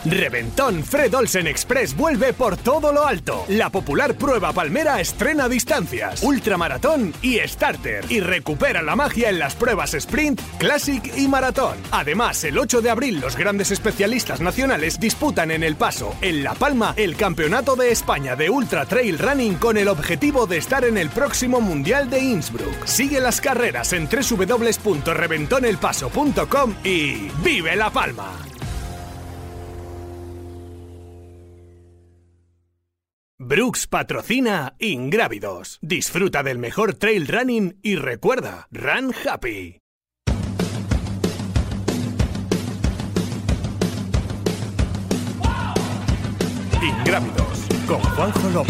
Reventón Fred Olsen Express vuelve por todo lo alto. La popular prueba palmera estrena distancias, ultramaratón y starter. Y recupera la magia en las pruebas sprint, classic y maratón. Además, el 8 de abril los grandes especialistas nacionales disputan en El Paso, en La Palma, el Campeonato de España de Ultra Trail Running con el objetivo de estar en el próximo Mundial de Innsbruck. Sigue las carreras en www.reventonelpaso.com y ¡vive La Palma! Brooks patrocina Ingrávidos. Disfruta del mejor trail running y recuerda, run happy. Ingrávidos con Juanjo López.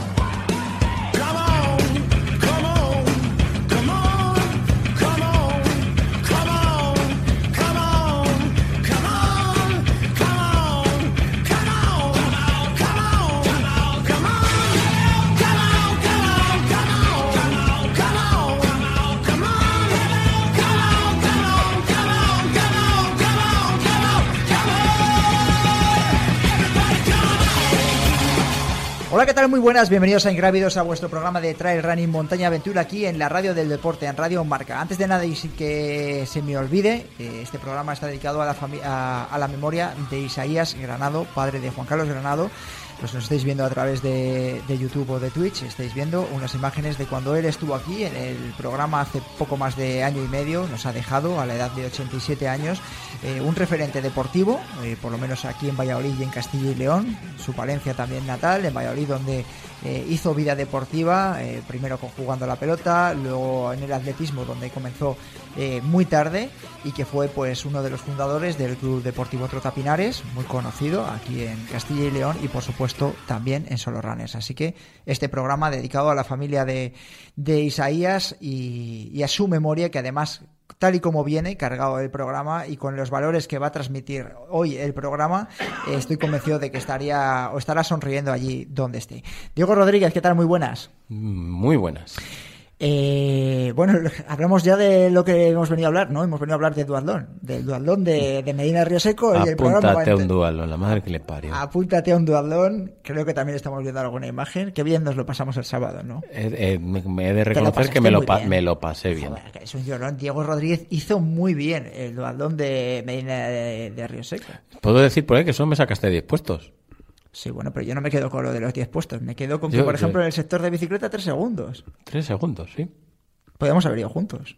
Hola, ¿qué tal? Muy buenas, bienvenidos a Ingrávidos, a vuestro programa de Trail Running Montaña Aventura aquí en la Radio del Deporte, en Radio Marca. Antes de nada y sin que se me olvide, este programa está dedicado a la memoria de Isaías Granado, padre de Juan Carlos Granado. Los que nos estáis viendo a través de YouTube o de Twitch, estáis viendo unas imágenes de cuando él estuvo aquí en el programa hace poco más de año y medio. Nos ha dejado a la edad de 87 años un referente deportivo, por lo menos aquí en Valladolid y en Castilla y León, su Palencia también natal, en Valladolid donde hizo vida deportiva, primero jugando la pelota, luego en el atletismo donde comenzó muy tarde y que fue pues uno de los fundadores del Club Deportivo Trotapinares, muy conocido aquí en Castilla y León y por supuesto también en Solo Runners. Así que este programa dedicado a la familia de Isaías y a su memoria, que además tal y como viene cargado el programa y con los valores que va a transmitir hoy el programa, estoy convencido de que estará sonriendo allí donde esté. Diego Rodríguez, ¿qué tal? Muy buenas. Muy buenas. Bueno, hablamos ya de lo que hemos venido a hablar, ¿no? Hemos venido a hablar del duatlón de Medina Río-Seco. Apúntate a un duatlón, la madre que le parió. Apúntate a un duatlón, creo que también estamos viendo alguna imagen. Qué bien nos lo pasamos el sábado, ¿no? Me he de reconocer que me lo pasé bien. Joder, es un llorón. Diego Rodríguez hizo muy bien el duatlón de Medina de Río-Seco. ¿Puedo decir por ahí que solo me sacaste 10 puestos? Sí, bueno, pero yo no me quedo con lo de los 10 puestos. Me quedo con que, por ejemplo, en el sector de bicicleta, 3 segundos. 3 segundos, sí. Podemos haber ido juntos.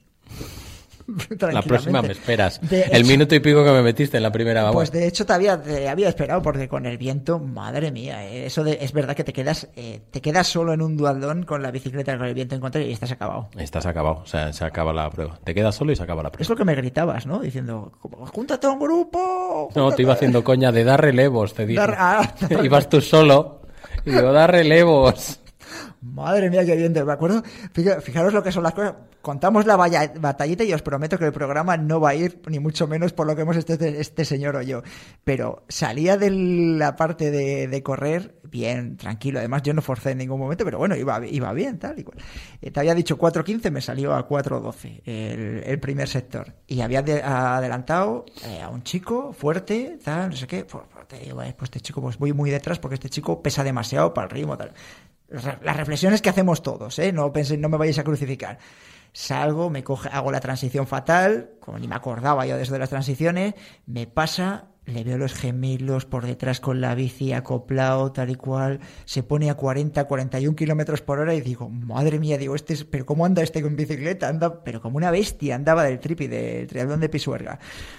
La próxima me esperas. El minuto y pico que me metiste en la primera. Pues de hecho te había esperado, porque con el viento, madre mía, es verdad que te quedas solo en un duatlón con la bicicleta con el viento en contra y estás acabado. Estás acabado, o sea, se acaba la prueba. Te quedas solo y se acaba la prueba. Es lo que me gritabas, ¿no? Diciendo, júntate a un grupo. No, te iba haciendo coña de dar relevos, te dije. Ibas tú solo y digo, dar relevos. Madre mía, qué bien, me acuerdo. Fijaros lo que son las cosas. Contamos la batallita y os prometo que el programa no va a ir ni mucho menos por lo que hemos este señor o yo. Pero salía de la parte de correr bien, tranquilo. Además, yo no forcé en ningún momento, pero bueno, iba bien, tal y cual. Te había dicho 4.15, me salió a 4.12 el primer sector. Y había adelantado a un chico fuerte, tal, no sé qué. Pues te digo, pues este chico, pues voy muy detrás porque este chico pesa demasiado para el ritmo, tal. Las reflexiones que hacemos todos, no penséis, no me vayáis a crucificar. Salgo, hago la transición fatal, como ni me acordaba yo desde las transiciones, me pasa, le veo los gemelos por detrás con la bici acoplado, tal y cual, se pone a 41 kilómetros por hora y digo, madre mía, digo, pero ¿cómo anda este con bicicleta? Anda, pero como una bestia, andaba del tripi, del triatlón de Pisuerga.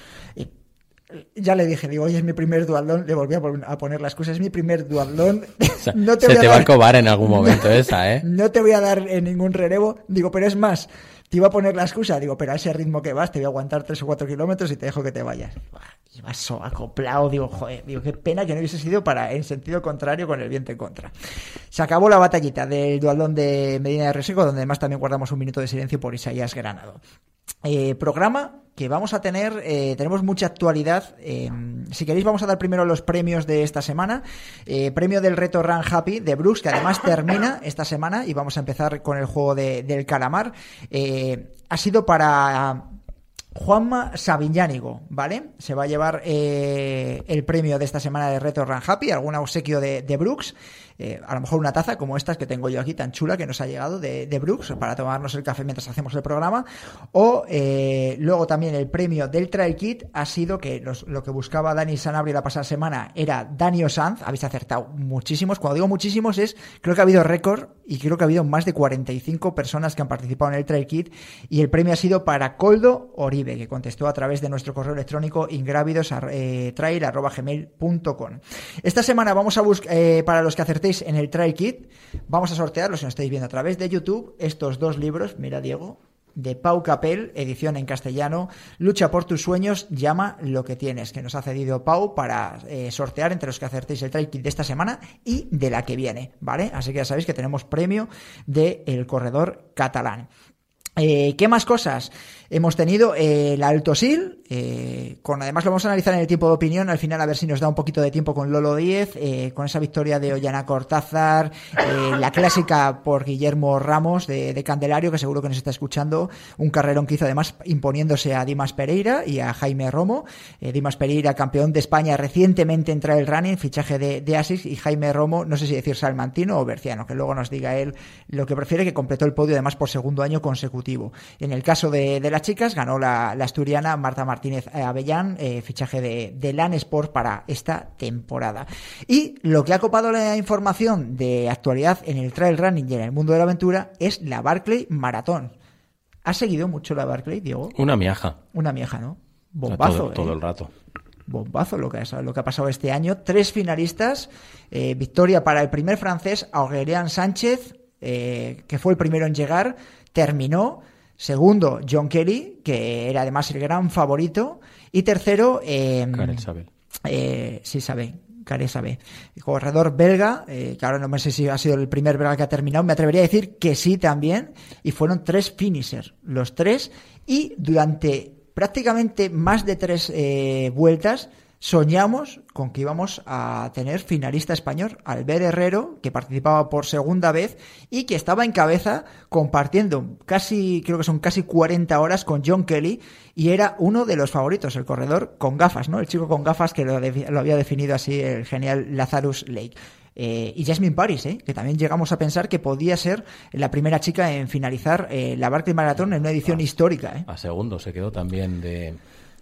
Ya le dije, digo, oye, es mi primer duatlón, le volví a poner las cosas, es mi primer duatlón. O sea, no te va a cobar en algún momento esa, ¿eh? No te voy a dar ningún relevo, digo, pero es más, te iba a poner la excusa, digo, pero a ese ritmo que vas, te voy a aguantar 3 o 4 kilómetros y te dejo que te vayas. Y vas acoplado, digo, joder, digo, qué pena que no hubiese sido en sentido contrario con el viento en contra. Se acabó la batallita del duatlón de Medina de Río-Seco, donde además también guardamos un minuto de silencio por Isaías Granado. Programa que vamos a tener, tenemos mucha actualidad. Si queréis vamos a dar primero los premios de esta semana. Premio del reto Run Happy de Brooks, que además termina esta semana, y vamos a empezar con el juego del calamar. Ha sido para Juanma Sabiñánigo, ¿vale? Se va a llevar el premio de esta semana de Retro Run Happy, algún obsequio de Brooks. A lo mejor una taza como estas que tengo yo aquí tan chula que nos ha llegado de Brooks para tomarnos el café mientras hacemos el programa. O luego también el premio del Trail Kit ha sido que lo que buscaba Dani Sanabria la pasada semana era Dani Osanz. Habéis acertado muchísimos. Cuando digo muchísimos creo que ha habido récord y creo que ha habido más de 45 personas que han participado en el Trail Kit, y el premio ha sido para Coldo Oribe, que contestó a través de nuestro correo electrónico ingrávidos@trail@gmail.com. Esta semana vamos a buscar, para los que acertéis en el Trail Kit, vamos a sortear, los que nos estáis viendo a través de YouTube, estos 2 libros, mira Diego, de Pau Capel, edición en castellano, Lucha por tus sueños, llama lo que tienes, que nos ha cedido Pau para sortear entre los que acertéis el Trail Kit de esta semana y de la que viene, ¿vale? Así que ya sabéis que tenemos premio del corredor catalán. ¿Qué más cosas? Hemos tenido el Alto Sil, además lo vamos a analizar en el tiempo de opinión, al final a ver si nos da un poquito de tiempo con Lolo Díez, con esa victoria de Ollana Cortázar, la clásica por Guillermo Ramos de Candelario, que seguro que nos está escuchando, un carrerón que hizo además imponiéndose a Dimas Pereira y a Jaime Romo. Dimas Pereira, campeón de España recientemente en Trail Running, fichaje de ASICS, y Jaime Romo, no sé si decir salmantino o berciano, que luego nos diga él lo que prefiere, que completó el podio además por segundo año consecutivo. En el caso de las chicas, ganó la asturiana Marta Martínez Avellán, fichaje de LAN Sport para esta temporada. Y lo que ha copado la información de actualidad en el trail running y en el mundo de la aventura es la Barclay Maratón. ¿Has seguido mucho la Barclay, Diego? Una miaja. Una miaja, ¿no? Bombazo. Todo el rato. Bombazo lo que ha pasado este año. 3 finalistas. Victoria para el primer francés, Aurélien Sánchez, que fue el primero en llegar. Terminó. Segundo, John Kelly, que era además el gran favorito. Y tercero, Karel Sabel. Sí, Sabel. Karel Sabel. Corredor belga, que ahora no sé si ha sido el primer belga que ha terminado. Me atrevería a decir que sí también. Y fueron 3 finishers, los 3. Y durante prácticamente más de 3 vueltas soñamos con que íbamos a tener finalista español, Albert Herrero, que participaba por segunda vez y que estaba en cabeza compartiendo creo que son casi 40 horas con John Kelly, y era uno de los favoritos, el corredor con gafas, ¿no? El chico con gafas que lo había definido así el genial Lazarus Lake. Y Jasmine Paris, que también llegamos a pensar que podía ser la primera chica en finalizar la Barclay Marathon en una edición histórica. A segundo se quedó también de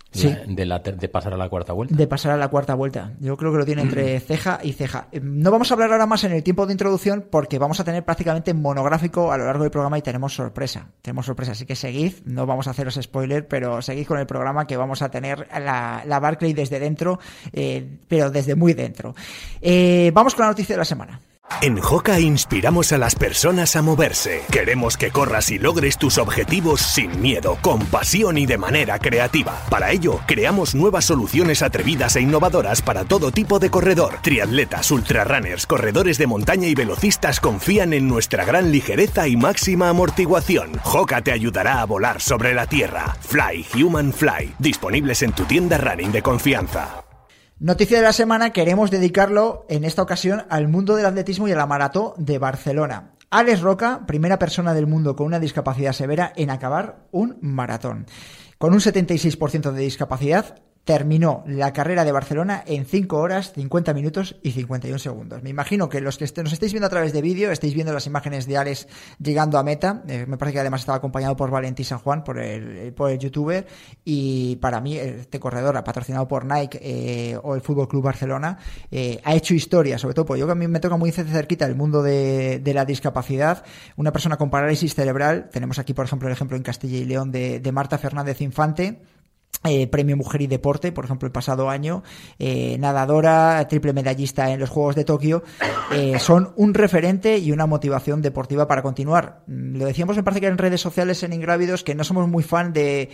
pasar a la cuarta vuelta. De pasar a la cuarta vuelta. Yo creo que lo tiene entre ceja y ceja. No vamos a hablar ahora más en el tiempo de introducción porque vamos a tener prácticamente monográfico a lo largo del programa y tenemos sorpresa. Así que seguid, no vamos a haceros spoiler, pero seguid con el programa que vamos a tener la Barclay desde dentro, pero desde muy dentro. Vamos con la noticia de la semana. En Hoka inspiramos a las personas a moverse. Queremos que corras y logres tus objetivos sin miedo, con pasión y de manera creativa. Para ello, creamos nuevas soluciones atrevidas e innovadoras para todo tipo de corredor. Triatletas, ultrarrunners, corredores de montaña y velocistas confían en nuestra gran ligereza y máxima amortiguación. Hoka te ayudará a volar sobre la tierra. Fly Human Fly. Disponibles en tu tienda running de confianza. Noticia de la semana, queremos dedicarlo en esta ocasión al mundo del atletismo y a la maratón de Barcelona. Alex Roca, primera persona del mundo con una discapacidad severa en acabar un maratón. Con un 76% de discapacidad, terminó la carrera de Barcelona en 5 horas, 50 minutos y 51 segundos. Me imagino que los que nos estáis viendo a través de vídeo, estáis viendo las imágenes de Alex llegando a meta. Me parece que además estaba acompañado por Valentí San Juan, por el youtuber. Y para mí, este corredor, patrocinado por Nike o el Fútbol Club Barcelona, ha hecho historia, sobre todo porque yo, que a mí me toca muy cerquita el mundo de la discapacidad. Una persona con parálisis cerebral. Tenemos aquí, por ejemplo, el ejemplo en Castilla y León de Marta Fernández Infante. Premio Mujer y Deporte, por ejemplo, el pasado año, nadadora, triple medallista en los Juegos de Tokio, son un referente y una motivación deportiva para continuar. Lo decíamos, me parece que en redes sociales en Ingrávidos, que no somos muy fan de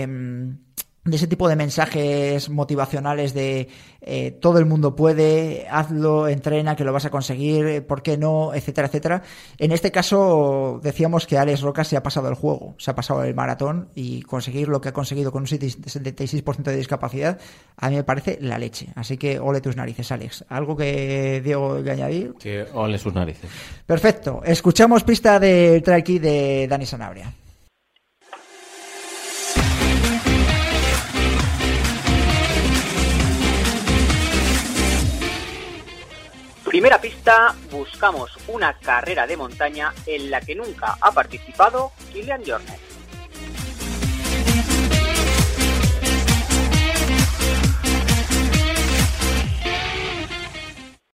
ese tipo de mensajes motivacionales de todo el mundo puede, hazlo, entrena, que lo vas a conseguir, ¿por qué no?, etcétera, etcétera. En este caso decíamos que Alex Roca se ha pasado el juego, se ha pasado el maratón, y conseguir lo que ha conseguido con un 76% de discapacidad a mí me parece la leche. Así que ole tus narices, Alex. ¿Algo que Diego que añadir? Que ole sus narices. Perfecto. Escuchamos pista del trail kit de Dani Sanabria. Primera pista, buscamos una carrera de montaña en la que nunca ha participado Kilian Jornet.